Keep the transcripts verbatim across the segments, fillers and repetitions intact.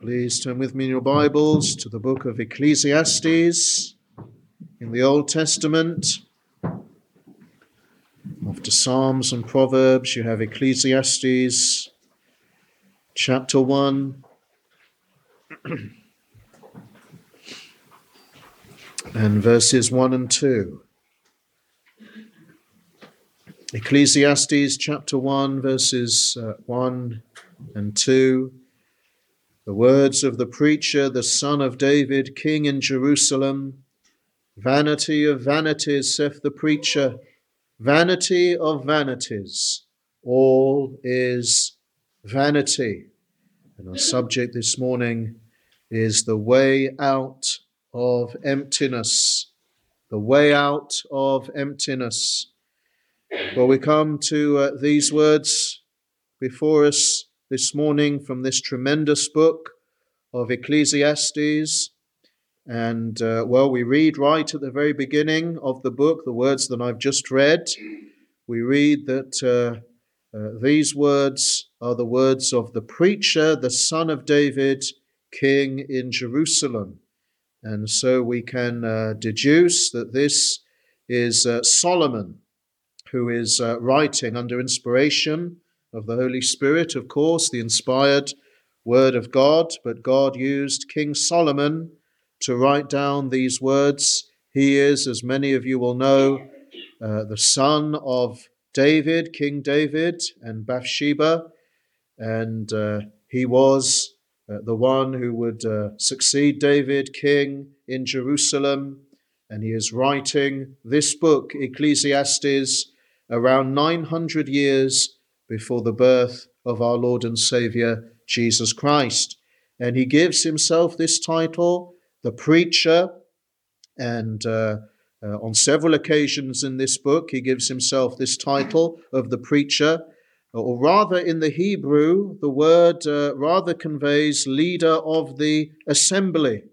Please turn with me in your Bibles to the book of Ecclesiastes in the Old Testament. After Psalms and Proverbs, you have Ecclesiastes chapter one and verses one and two. Ecclesiastes chapter one, verses uh, one and two. The words of the preacher, the son of David, king in Jerusalem. Vanity of vanities, saith the preacher, vanity of vanities, all is vanity. And our subject this morning is the way out of emptiness. The way out of emptiness. Well, we come to uh, these words before us this morning from this tremendous book of Ecclesiastes. And, uh, well, we read right at the very beginning of the book, the words that I've just read. We read that uh, uh, these words are the words of the preacher, the son of David, king in Jerusalem. And so we can uh, deduce that this is uh, Solomon, who is uh, writing under inspiration of the Holy Spirit, of course, the inspired word of God. But God used King Solomon to write down these words. He is, as many of you will know, uh, the son of David, King David, and Bathsheba. And uh, he was uh, the one who would uh, succeed David, king in Jerusalem. And he is writing this book, Ecclesiastes, around nine hundred years before the birth of our Lord and Savior, Jesus Christ. And he gives himself this title, the preacher, and uh, uh, on several occasions in this book, he gives himself this title of the preacher, or rather in the Hebrew, the word uh, rather conveys leader of the assembly.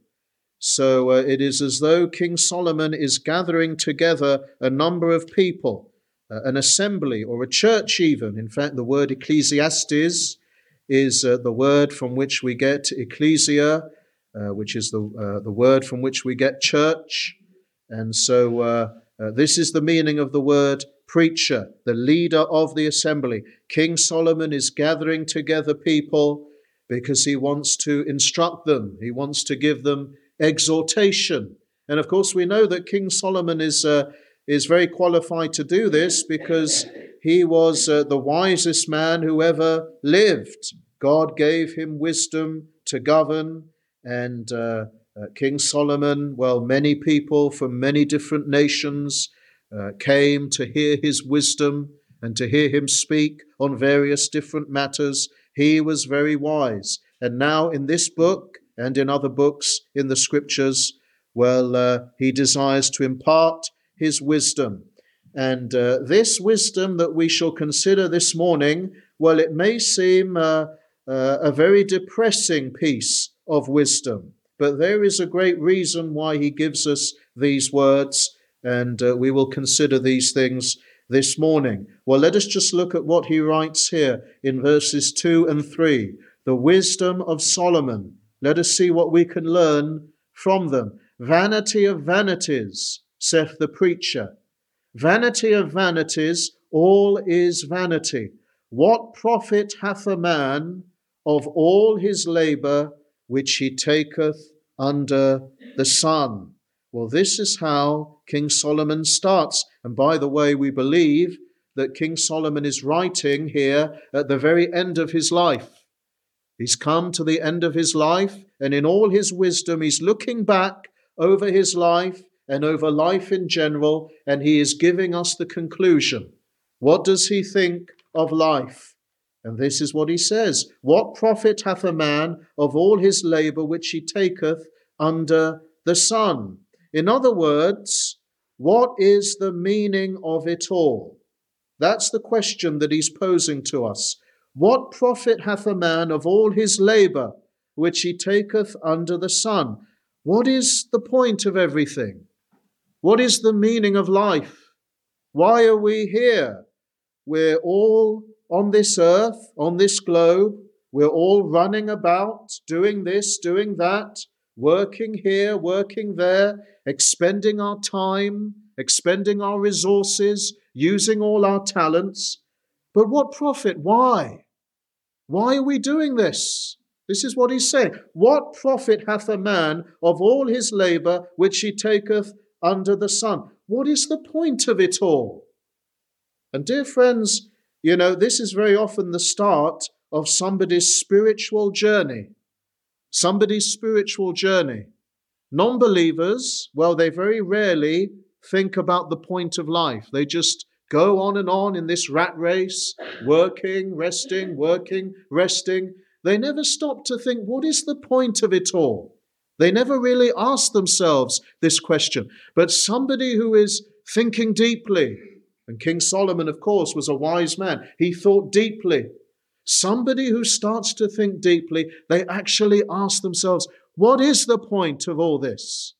So uh, it is as though King Solomon is gathering together a number of people, uh, an assembly or a church even. In fact, the word Ecclesiastes is uh, the word from which we get ecclesia, uh, which is the uh, the word from which we get church. And so uh, uh, this is the meaning of the word preacher, the leader of the assembly. King Solomon is gathering together people because he wants to instruct them. He wants to give them exhortation. And of course, we know that King Solomon is uh, is very qualified to do this because he was uh, the wisest man who ever lived. God gave him wisdom to govern, and uh, uh, King Solomon, well, many people from many different nations uh, came to hear his wisdom and to hear him speak on various different matters. He was very wise. And now in this book and in other books in the scriptures, well, uh, he desires to impart his wisdom. And uh, this wisdom that we shall consider this morning, well, it may seem uh, uh, a very depressing piece of wisdom, but there is a great reason why he gives us these words, and uh, we will consider these things this morning. Well, let us just look at what he writes here in verses two and three. The wisdom of Solomon. Let us see what we can learn from them. Vanity of vanities, saith the preacher. Vanity of vanities, all is vanity. What profit hath a man of all his labour which he taketh under the sun? Well, this is how King Solomon starts. And by the way, we believe that King Solomon is writing here at the very end of his life. He's come to the end of his life, and in all his wisdom, he's looking back over his life and over life in general, and he is giving us the conclusion. What does he think of life? And this is what he says. What profit hath a man of all his labour which he taketh under the sun? In other words, what is the meaning of it all? That's the question that he's posing to us. What profit hath a man of all his labour which he taketh under the sun? What is the point of everything? What is the meaning of life? Why are we here? We're all on this earth, on this globe, We're all running about, doing this, doing that, working here, working there, expending our time, expending our resources, using all our talents. But what profit? Why? Why are we doing this? This is what he's saying. What profit hath a man of all his labour which he taketh under the sun? What is the point of it all? And dear friends, you know, this is very often the start of somebody's spiritual journey. Somebody's spiritual journey. Non-believers, well, they very rarely think about the point of life. They just go on and on in this rat race, working, resting, working, resting. They never stop to think, what is the point of it all? They never really ask themselves this question. But somebody who is thinking deeply, and King Solomon, of course, was a wise man. He thought deeply. Somebody who starts to think deeply, they actually ask themselves, what is the point of all this?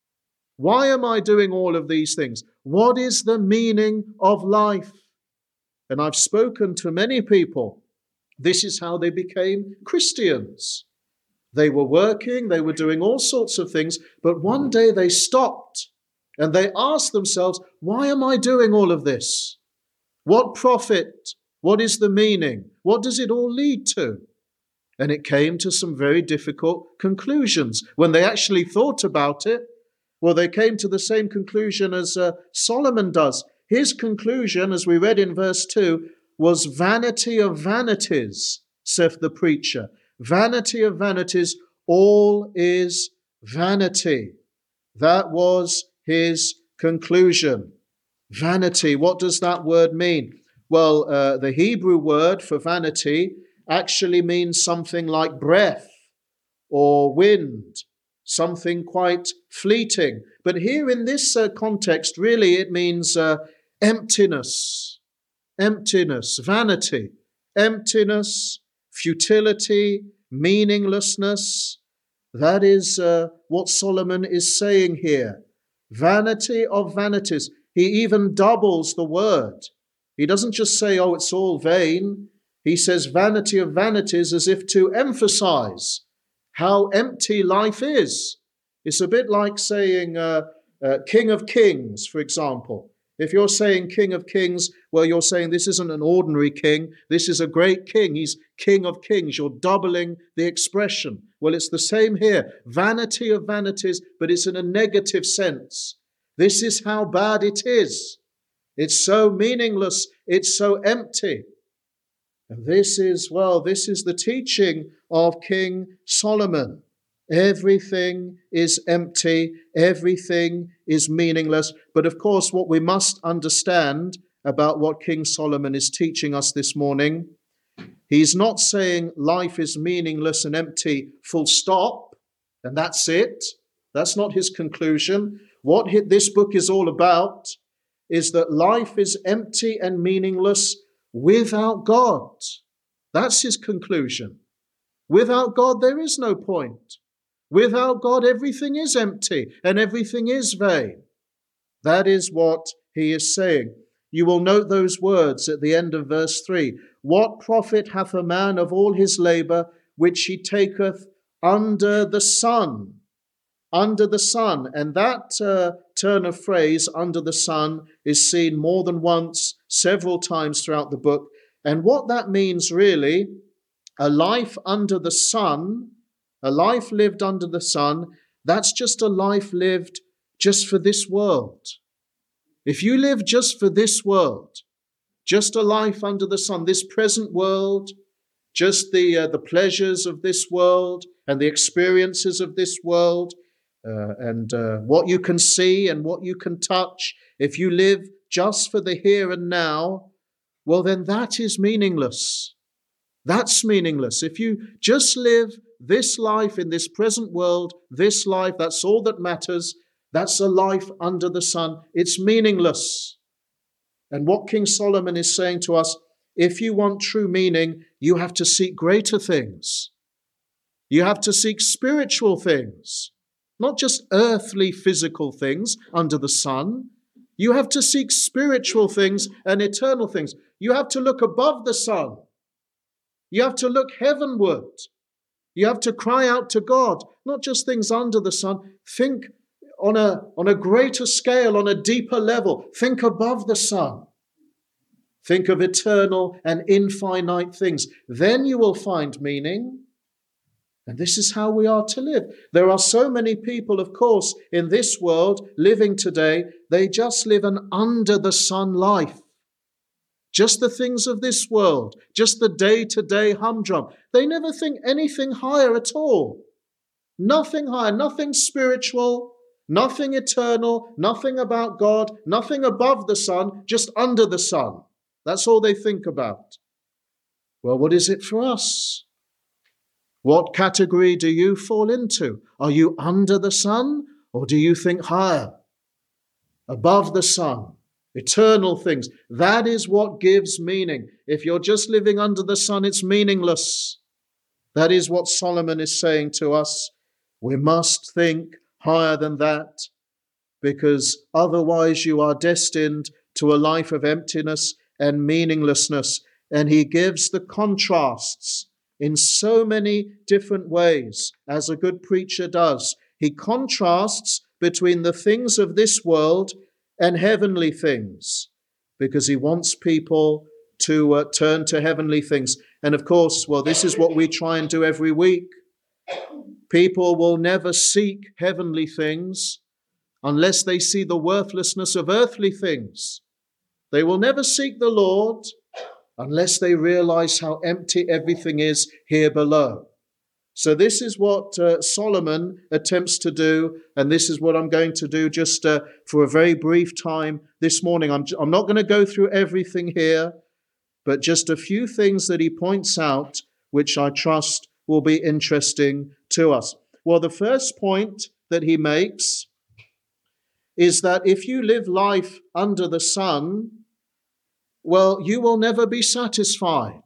Why am I doing all of these things? What is the meaning of life? And I've spoken to many people. This is how they became Christians. They were working, they were doing all sorts of things, but one day they stopped and they asked themselves, why am I doing all of this? What profit? What is the meaning? What does it all lead to? And it came to some very difficult conclusions. When they actually thought about it, well, they came to the same conclusion as uh, Solomon does. His conclusion, as we read in verse two, was vanity of vanities, saith the preacher. Vanity of vanities, all is vanity. That was his conclusion. Vanity, what does that word mean? Well, uh, the Hebrew word for vanity actually means something like breath or wind, something quite fleeting. But here in this uh, context, really it means uh, emptiness, emptiness, vanity, emptiness, futility, meaninglessness. That is uh, what Solomon is saying here. Vanity of vanities. He even doubles the word. He doesn't just say, oh, it's all vain. He says vanity of vanities as if to emphasize how empty life is. It's a bit like saying uh, uh, King of Kings, for example. If you're saying King of Kings, well, you're saying this isn't an ordinary king. This is a great king. He's King of Kings. You're doubling the expression. Well, it's the same here. Vanity of vanities, but it's in a negative sense. This is how bad it is. It's so meaningless. It's so empty. And this is, well, this is the teaching of King Solomon. Everything is empty. Everything is meaningless. But of course, what we must understand about what King Solomon is teaching us this morning, he's not saying life is meaningless and empty, full stop, and that's it. That's not his conclusion. What this book is all about is that life is empty and meaningless without God. That's his conclusion. Without God, there is no point. Without God, everything is empty and everything is vain. That is what he is saying. You will note those words at the end of verse three. What profit hath a man of all his labour which he taketh under the sun? Under the sun. And that uh, turn of phrase, under the sun, is seen more than once, several times throughout the book. And what that means really, a life under the sun, a life lived under the sun, that's just a life lived just for this world. If you live just for this world, just a life under the sun, this present world, just the uh, the pleasures of this world and the experiences of this world, uh, and uh, what you can see and what you can touch, if you live just for the here and now, well, then that is meaningless. That's meaningless. If you just live this life in this present world, this life, that's all that matters. That's a life under the sun. It's meaningless. And what King Solomon is saying to us, if you want true meaning, you have to seek greater things. You have to seek spiritual things, not just earthly, physical things under the sun. You have to seek spiritual things and eternal things. You have to look above the sun. You have to look heavenward. You have to cry out to God, not just things under the sun. Think on a, on a greater scale, on a deeper level. Think above the sun. Think of eternal and infinite things. Then you will find meaning. And this is how we are to live. There are so many people, of course, in this world living today, they just live an under the sun life. Just the things of this world, just the day-to-day humdrum. They never think anything higher at all. Nothing higher, nothing spiritual, nothing eternal, nothing about God, nothing above the sun, just under the sun. That's all they think about. Well, what is it for us? What category do you fall into? Are you under the sun, or do you think higher? Above the sun, eternal things. That is what gives meaning. If you're just living under the sun, it's meaningless. That is what Solomon is saying to us. We must think higher than that, because otherwise you are destined to a life of emptiness and meaninglessness. And he gives the contrasts in so many different ways, as a good preacher does. He contrasts between the things of this world and heavenly things, because he wants people to uh, turn to heavenly things. And of course, well, this is what we try and do every week. People will never seek heavenly things unless they see the worthlessness of earthly things. They will never seek the Lord unless they realize how empty everything is here below. So this is what uh, Solomon attempts to do, and this is what I'm going to do just uh, for a very brief time this morning. I'm, I'm not going to go through everything here, but just a few things that he points out, which I trust will be interesting to us. Well, the first point that he makes is that if you live life under the sun, well, you will never be satisfied.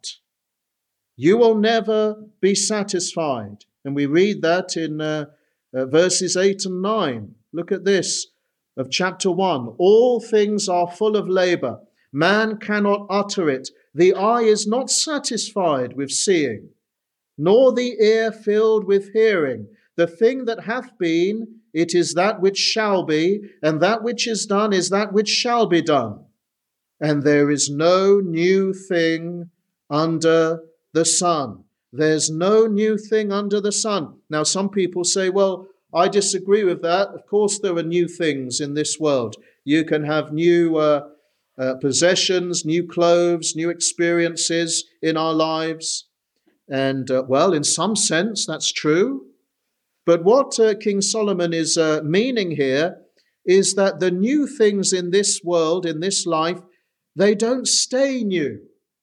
You will never be satisfied. And we read that in uh, uh, verses eight and nine. Look at this of chapter one. All things are full of labor. Man cannot utter it. The eye is not satisfied with seeing, nor the ear filled with hearing. The thing that hath been, it is that which shall be, and that which is done is that which shall be done. And there is no new thing under the sun. There's no new thing under the sun. Now, some people say, well, I disagree with that. Of course, there are new things in this world. You can have new uh, uh, possessions, new clothes, new experiences in our lives. And, uh, well, in some sense, that's true. But what uh, King Solomon is uh, meaning here is that the new things in this world, in this life, they don't stay new.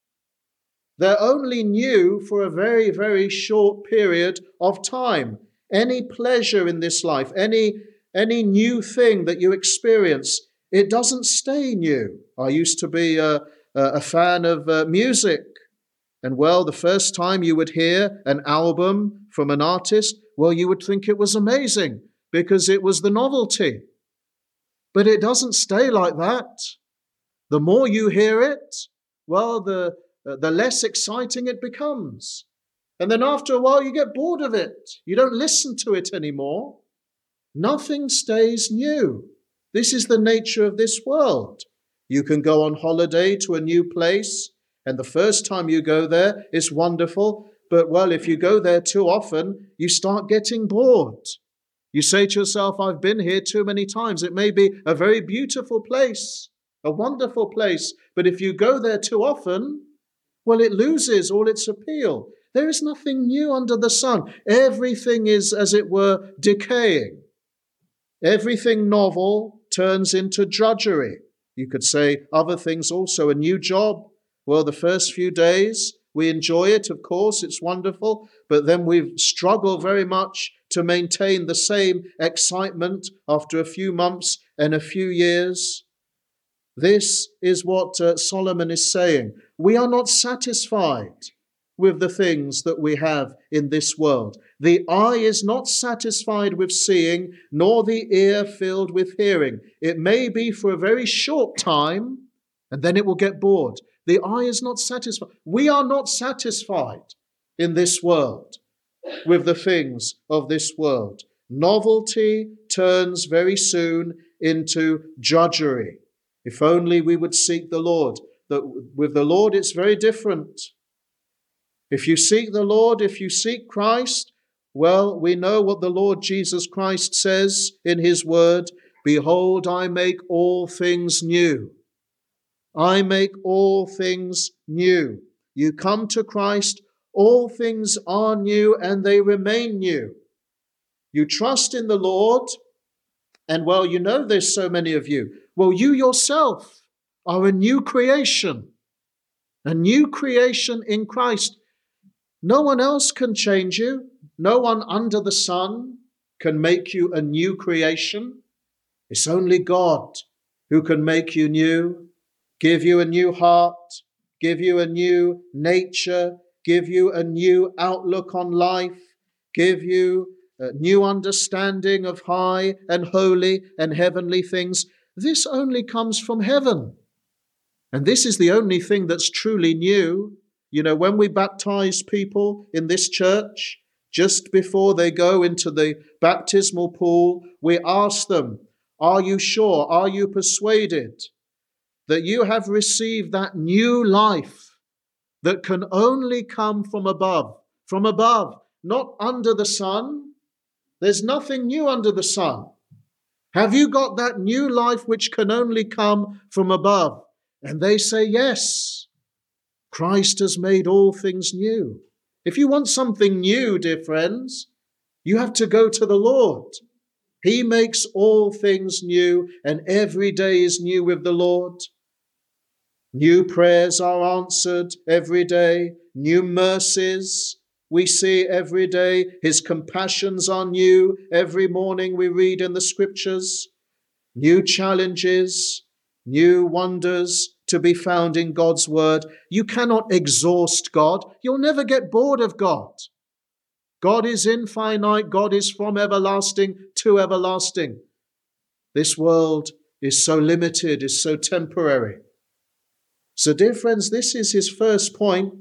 They're only new for a very, very short period of time. Any pleasure in this life, any, any new thing that you experience, it doesn't stay new. I used to be a, a fan of uh, music. And well, the first time you would hear an album from an artist, well, you would think it was amazing because it was the novelty. But it doesn't stay like that. The more you hear it, well, the, uh, the less exciting it becomes. And then after a while, you get bored of it. You don't listen to it anymore. Nothing stays new. This is the nature of this world. You can go on holiday to a new place, and the first time you go there, it's wonderful. But, well, if you go there too often, you start getting bored. You say to yourself, I've been here too many times. It may be a very beautiful place, a wonderful place, but if you go there too often, well, it loses all its appeal. There is nothing new under the sun. Everything is, as it were, decaying. Everything novel turns into drudgery. You could say other things also. A new job, well, the first few days, we enjoy it, of course, it's wonderful, but then we struggle very much to maintain the same excitement after a few months and a few years. This is what uh, Solomon is saying. We are not satisfied with the things that we have in this world. The eye is not satisfied with seeing, nor the ear filled with hearing. It may be for a very short time, and then it will get bored. The eye is not satisfied. We are not satisfied in this world with the things of this world. Novelty turns very soon into drudgery. If only we would seek the Lord. That with the Lord it's very different. If you seek the Lord, if you seek Christ, well, we know what the Lord Jesus Christ says in his word. Behold, I make all things new. I make all things new. You come to Christ, all things are new and they remain new. You trust in the Lord, and well, you know there's so many of you. Well, you yourself are a new creation, a new creation in Christ. No one else can change you. No one under the sun can make you a new creation. It's only God who can make you new, give you a new heart, give you a new nature, give you a new outlook on life, give you a new understanding of high and holy and heavenly things. This only comes from heaven. And this is the only thing that's truly new. You know, when we baptize people in this church, just before they go into the baptismal pool, we ask them, are you sure? Are you persuaded that you have received that new life that can only come from above? From above, not under the sun. There's nothing new under the sun. Have you got that new life which can only come from above? And they say, yes, Christ has made all things new. If you want something new, dear friends, you have to go to the Lord. He makes all things new, and every day is new with the Lord. New prayers are answered every day. New mercies we see every day. His compassions are new. Every morning we read in the scriptures. New challenges, new wonders to be found in God's word. You cannot exhaust God. You'll never get bored of God. God is infinite. God is from everlasting to everlasting. This world is so limited, is so temporary. So, dear friends, this is his first point.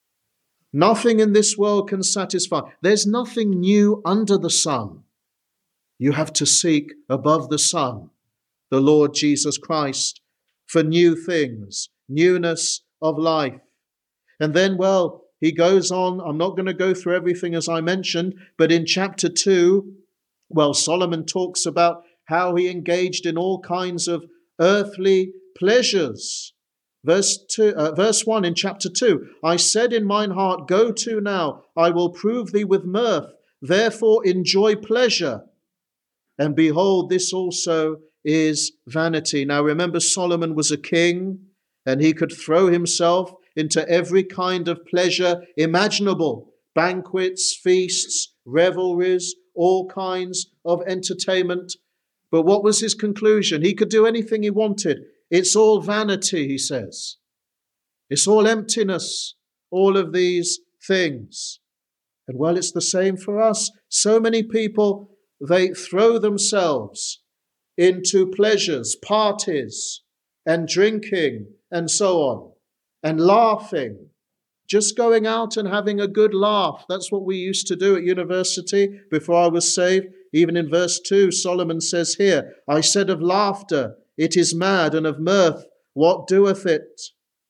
Nothing in this world can satisfy. There's nothing new under the sun. You have to seek above the sun, the Lord Jesus Christ, for new things, newness of life. And then, well, he goes on. I'm not going to go through everything as I mentioned, but in chapter two, well, Solomon talks about how he engaged in all kinds of earthly pleasures. Verse two, uh, verse one in chapter two, I said in mine heart, go to now, I will prove thee with mirth, therefore enjoy pleasure. And behold, this also is vanity. Now remember, Solomon was a king, and he could throw himself into every kind of pleasure imaginable. Banquets, feasts, revelries, all kinds of entertainment. But what was his conclusion? He could do anything he wanted. It's all vanity, he says. It's all emptiness, all of these things. And well, it's the same for us. So many people, they throw themselves into pleasures, parties, and drinking, and so on, and laughing. Just going out and having a good laugh. That's what we used to do at university before I was saved. Even in verse two, Solomon says here, I said of laughter, it is mad, and of mirth, what doeth it?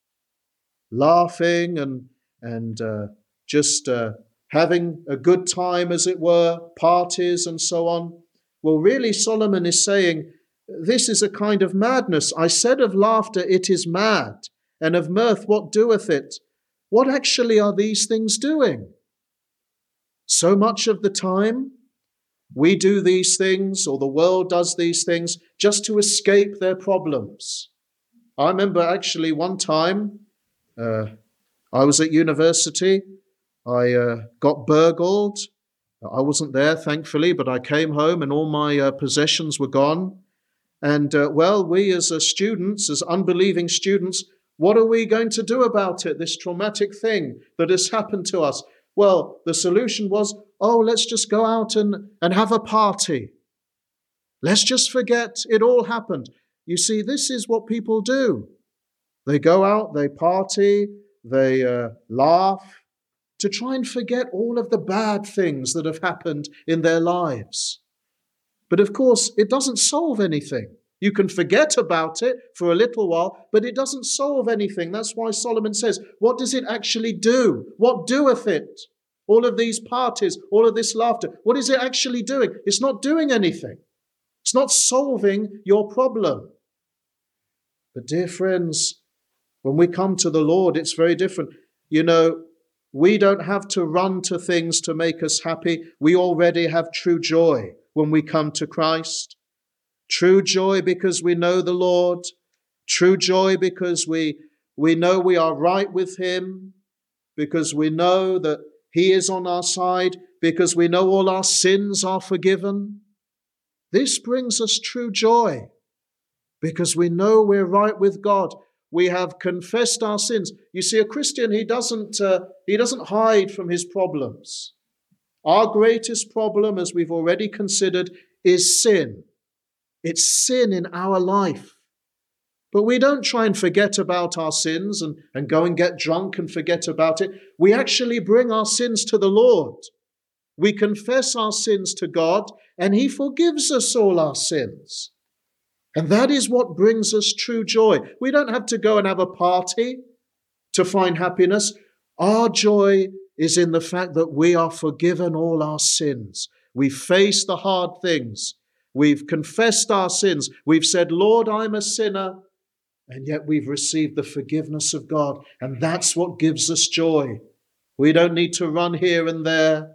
Laughing and, and uh, just uh, having a good time, as it were, parties and so on. Well, really, Solomon is saying, this is a kind of madness. I said of laughter, it is mad, and of mirth, what doeth it? What actually are these things doing? So much of the time, we do these things, or the world does these things, just to escape their problems. I remember actually one time, uh, I was at university, I uh, got burgled. I wasn't there, thankfully, but I came home and all my uh, possessions were gone. And, uh, well, we as uh, students, as unbelieving students, what are we going to do about it, this traumatic thing that has happened to us? Well, the solution was, oh, let's just go out and, and have a party. Let's just forget it all happened. You see, this is what people do. They go out, they party, they uh, laugh, to try and forget all of the bad things that have happened in their lives. But of course, it doesn't solve anything. You can forget about it for a little while, but it doesn't solve anything. That's why Solomon says, what does it actually do? What doeth it? All of these parties, all of this laughter, what is it actually doing? It's not doing anything. It's not solving your problem. But dear friends, when we come to the Lord, it's very different. You know, we don't have to run to things to make us happy. We already have true joy when we come to Christ. True joy because we know the Lord. True joy because we, we know we are right with Him. Because we know that He is on our side. Because we know all our sins are forgiven. This brings us true joy. Because we know we're right with God. We have confessed our sins. You see, a Christian, he doesn't, uh, he doesn't hide from his problems. Our greatest problem, as we've already considered, is sin. It's sin in our life. But we don't try and forget about our sins and, and go and get drunk and forget about it. We actually bring our sins to the Lord. We confess our sins to God, and He forgives us all our sins. And that is what brings us true joy. We don't have to go and have a party to find happiness. Our joy is in the fact that we are forgiven all our sins. We face the hard things. We've confessed our sins. We've said, Lord, I'm a sinner. And yet we've received the forgiveness of God. And that's what gives us joy. We don't need to run here and there.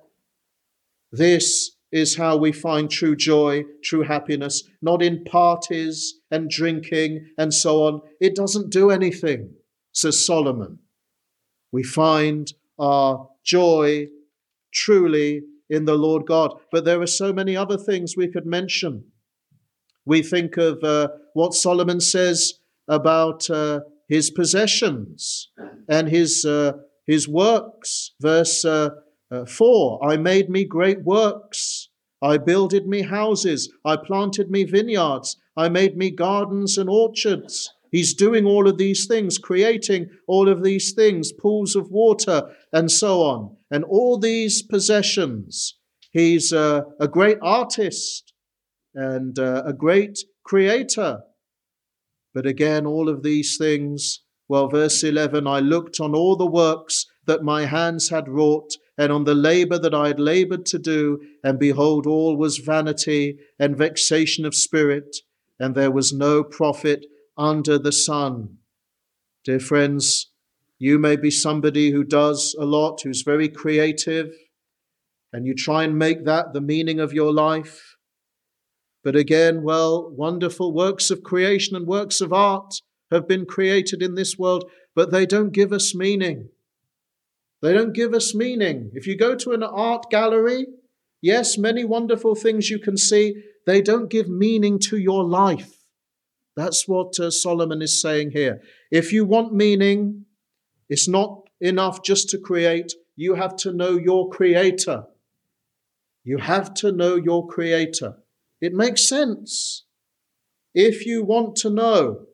This is how we find true joy, true happiness, not in parties and drinking and so on. It doesn't do anything, says Solomon. We find our joy truly in the Lord God. But there are so many other things we could mention. We think of uh, what Solomon says about uh, his possessions and his, uh, his works. Verse uh, Uh, four, I made me great works. I builded me houses. I planted me vineyards. I made me gardens and orchards. He's doing all of these things, creating all of these things, pools of water and so on. And all these possessions. He's uh, a great artist and uh, a great creator. But again, all of these things, well, verse eleven, I looked on all the works that my hands had wrought, and on the labor that I had labored to do, and behold, all was vanity and vexation of spirit, and there was no profit under the sun. Dear friends, you may be somebody who does a lot, who's very creative, and you try and make that the meaning of your life. But again, well, wonderful works of creation and works of art have been created in this world, but they don't give us meaning. They don't give us meaning. If you go to an art gallery, yes, many wonderful things you can see, they don't give meaning to your life. That's what uh, Solomon is saying here. If you want meaning, it's not enough just to create. You have to know your Creator. You have to know your Creator. It makes sense. If you want to know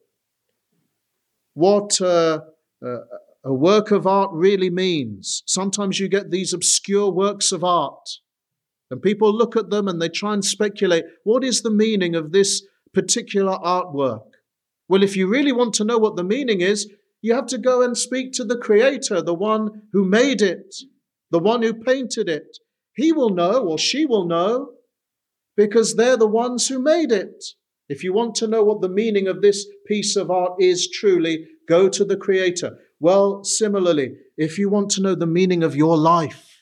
what uh, uh, a work of art really means, sometimes you get these obscure works of art, and people look at them and they try and speculate, what is the meaning of this particular artwork? Well, if you really want to know what the meaning is, you have to go and speak to the Creator, the one who made it, the one who painted it. He will know, or she will know, because they're the ones who made it. If you want to know what the meaning of this piece of art is truly, go to the Creator. Well, similarly, if you want to know the meaning of your life,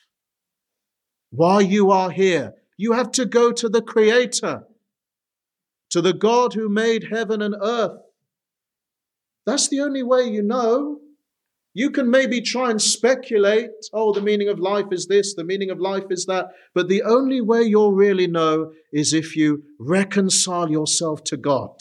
why you are here, you have to go to the Creator, to the God who made heaven and earth. That's the only way you know. You can maybe try and speculate, oh, the meaning of life is this, the meaning of life is that, but the only way you'll really know is if you reconcile yourself to God.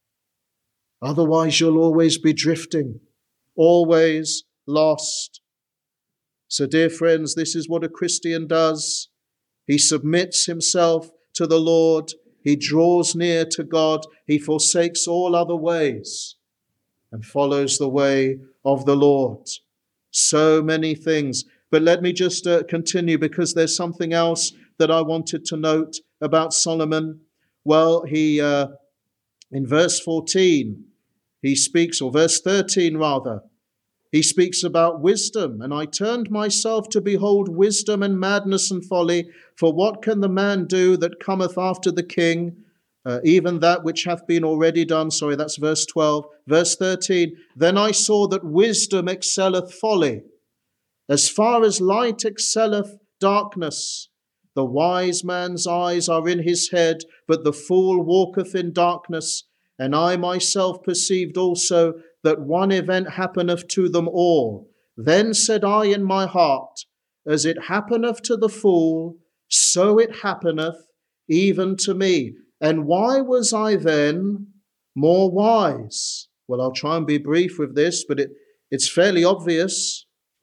Otherwise, you'll always be drifting, always lost. So, dear friends, this is what a Christian does. He submits himself to the Lord. He draws near to God. He forsakes all other ways. and follows the way of the Lord. So many things. But let me just uh, continue, because there's something else that I wanted to note about Solomon. Well, he, uh, in verse fourteen, he speaks, or verse thirteen rather, he speaks about wisdom. And I turned myself to behold wisdom and madness and folly. For what can the man do that cometh after the king? Uh, even that which hath been already done. Sorry, that's verse twelve. Verse thirteen. Then I saw that wisdom excelleth folly, as far as light excelleth darkness. The wise man's eyes are in his head, but the fool walketh in darkness. And I myself perceived also that one event happeneth to them all. Then said I in my heart, as it happeneth to the fool, so it happeneth even to me. And why was I then more wise? Well, I'll try and be brief with this, but it, it's fairly obvious.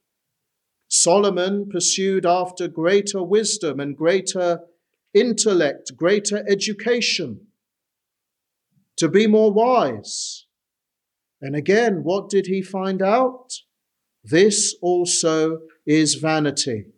Solomon pursued after greater wisdom and greater intellect, greater education, to be more wise. And again, what did he find out? This also is vanity.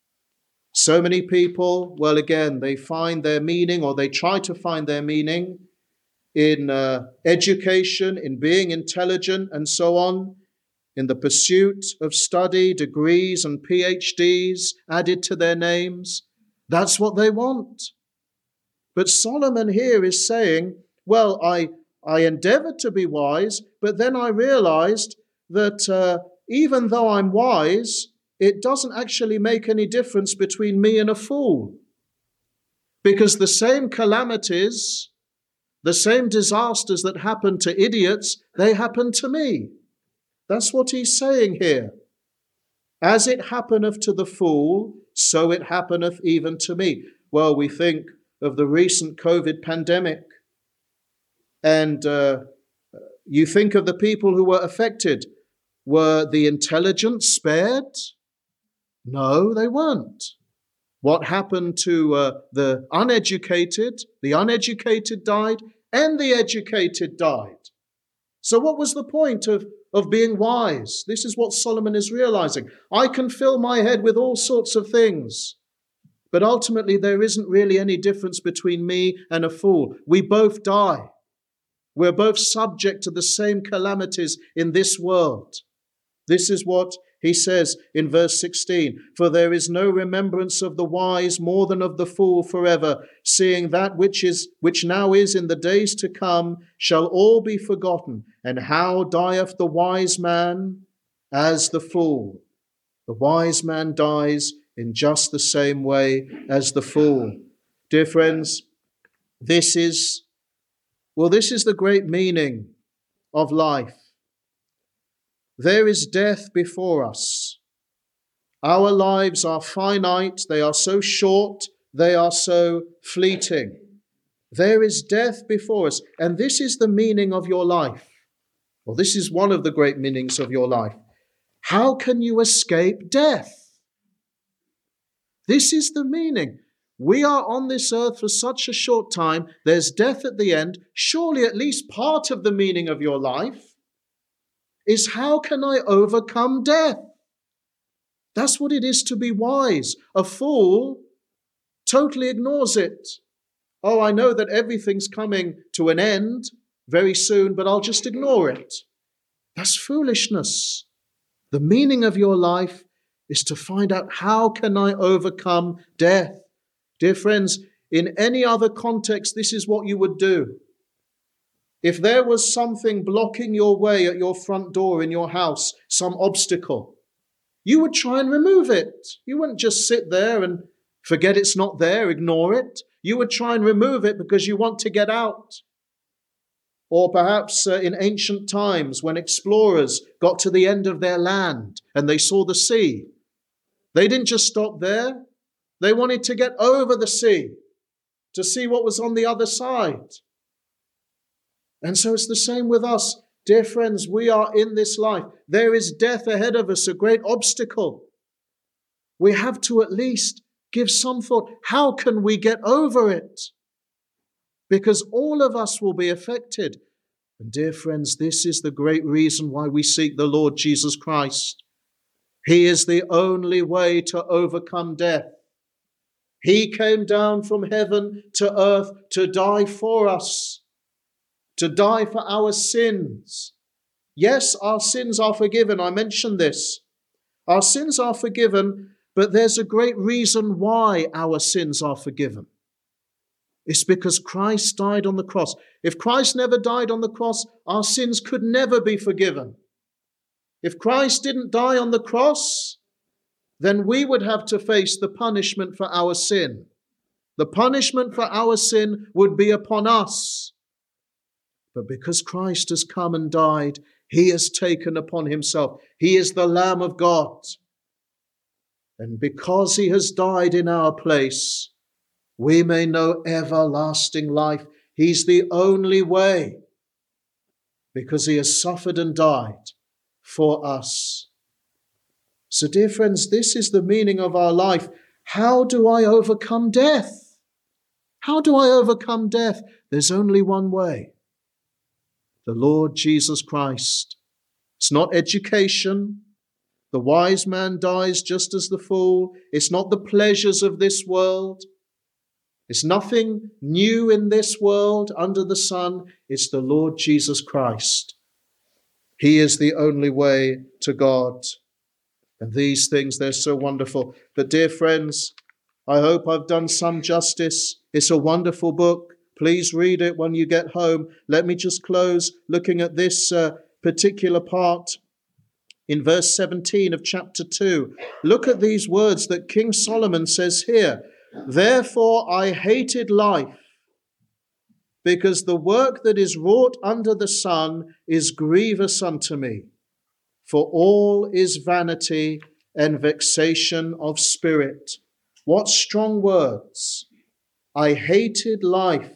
So many people, well, again, they find their meaning, or they try to find their meaning in uh, education, in being intelligent, and so on, in the pursuit of study, degrees and P H Ds added to their names. That's what they want. But Solomon here is saying, well, I, I endeavored to be wise, but then I realized that uh, even though I'm wise, it doesn't actually make any difference between me and a fool. Because the same calamities, the same disasters that happen to idiots, they happen to me. That's what he's saying here. As it happeneth to the fool, so it happeneth even to me. Well, we think of the recent COVID pandemic, and uh, you think of the people who were affected. Were the intelligent spared? No, they weren't. What happened to uh, the uneducated? The uneducated died, and the educated died. So what was the point of, of being wise? This is what Solomon is realizing. I can fill my head with all sorts of things, but ultimately there isn't really any difference between me and a fool. We both die. We're both subject to the same calamities in this world. This is what he says in verse sixteen, for there is no remembrance of the wise more than of the fool forever, seeing that which is which now is in the days to come shall all be forgotten. And how dieth the wise man as the fool? The wise man dies in just the same way as the fool. Dear friends, this is, well, this is the great meaning of life. There is death before us. Our lives are finite. They are so short. They are so fleeting. There is death before us. And this is the meaning of your life. Well, this is one of the great meanings of your life. How can you escape death? This is the meaning. We are on this earth for such a short time. There's death at the end. Surely at least part of the meaning of your life is, how can I overcome death? That's what it is to be wise. A fool totally ignores it. Oh, I know that everything's coming to an end very soon, but I'll just ignore it. That's foolishness. The meaning of your life is to find out, how can I overcome death? Dear friends, in any other context, this is what you would do. If there was something blocking your way at your front door in your house, some obstacle, you would try and remove it. You wouldn't just sit there and forget it's not there, ignore it. You would try and remove it because you want to get out. Or perhaps uh, in ancient times when explorers got to the end of their land and they saw the sea, they didn't just stop there. They wanted to get over the sea to see what was on the other side. And so it's the same with us. Dear friends, we are in this life. There is death ahead of us, a great obstacle. We have to at least give some thought. How can we get over it? Because all of us will be affected. And dear friends, this is the great reason why we seek the Lord Jesus Christ. He is the only way to overcome death. He came down from heaven to earth to die for us, to die for our sins. Yes, our sins are forgiven. I mentioned this. Our sins are forgiven, but there's a great reason why our sins are forgiven. It's because Christ died on the cross. If Christ never died on the cross, our sins could never be forgiven. If Christ didn't die on the cross, then we would have to face the punishment for our sin. The punishment for our sin would be upon us. But because Christ has come and died, he has taken upon himself. He is the Lamb of God. And because he has died in our place, we may know everlasting life. He's the only way, because he has suffered and died for us. So, dear friends, this is the meaning of our life. How do I overcome death? How do I overcome death? There's only one way. The Lord Jesus Christ. It's not education. The wise man dies just as the fool. It's not the pleasures of this world. It's nothing new in this world under the sun. It's the Lord Jesus Christ. He is the only way to God. And these things, they're so wonderful. But dear friends, I hope I've done some justice. It's a wonderful book. Please read it when you get home. Let me just close looking at this uh, particular part in verse seventeen of chapter two. Look at these words that King Solomon says here. Therefore I hated life, because the work that is wrought under the sun is grievous unto me. For all is vanity and vexation of spirit. What strong words. I hated life.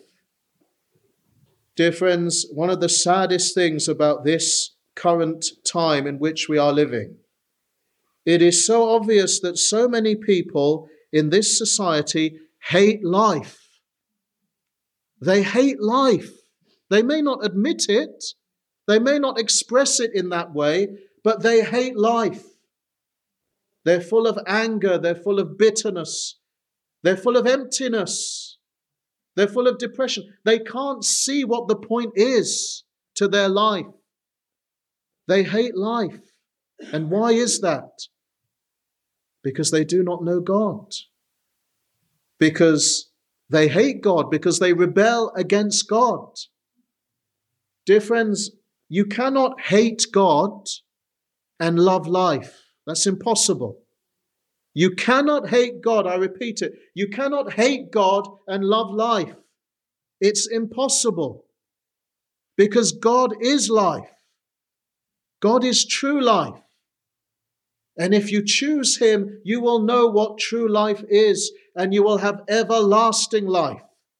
Dear friends, one of the saddest things about this current time in which we are living, it is so obvious that so many people in this society hate life. They hate life. They may not admit it. They may not express it in that way, but they hate life. They're full of anger. They're full of bitterness. They're full of emptiness. They're full of depression. They can't see what the point is to their life. They hate life. And why is that? Because they do not know God. Because they hate God. Because they rebel against God. Dear friends, you cannot hate God and love life. That's impossible. You cannot hate God, I repeat it. You cannot hate God and love life. It's impossible. Because God is life. God is true life. And if you choose him, you will know what true life is, and you will have everlasting life.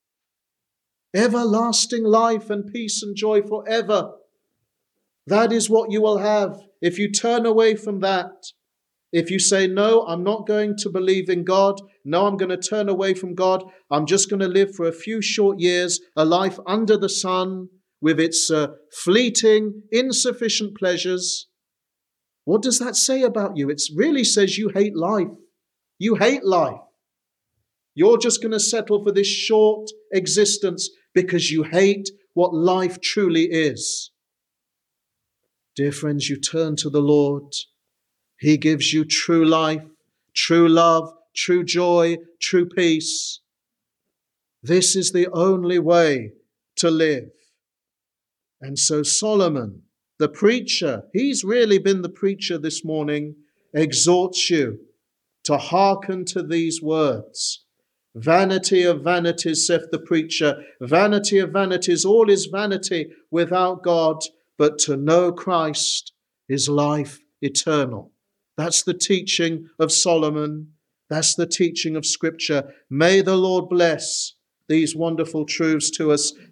Everlasting life and peace and joy forever. That is what you will have. If you turn away from that, if you say, no, I'm not going to believe in God. No, I'm going to turn away from God. I'm just going to live for a few short years, a life under the sun with its uh, fleeting, insufficient pleasures. What does that say about you? It really says you hate life. You hate life. You're just going to settle for this short existence because you hate what life truly is. Dear friends, you turn to the Lord. He gives you true life, true love, true joy, true peace. This is the only way to live. And so Solomon, the preacher, he's really been the preacher this morning, exhorts you to hearken to these words. Vanity of vanities, saith the preacher. Vanity of vanities, all is vanity without God, but to know Christ is life eternal. That's the teaching of Solomon. That's the teaching of Scripture. May the Lord bless these wonderful truths to us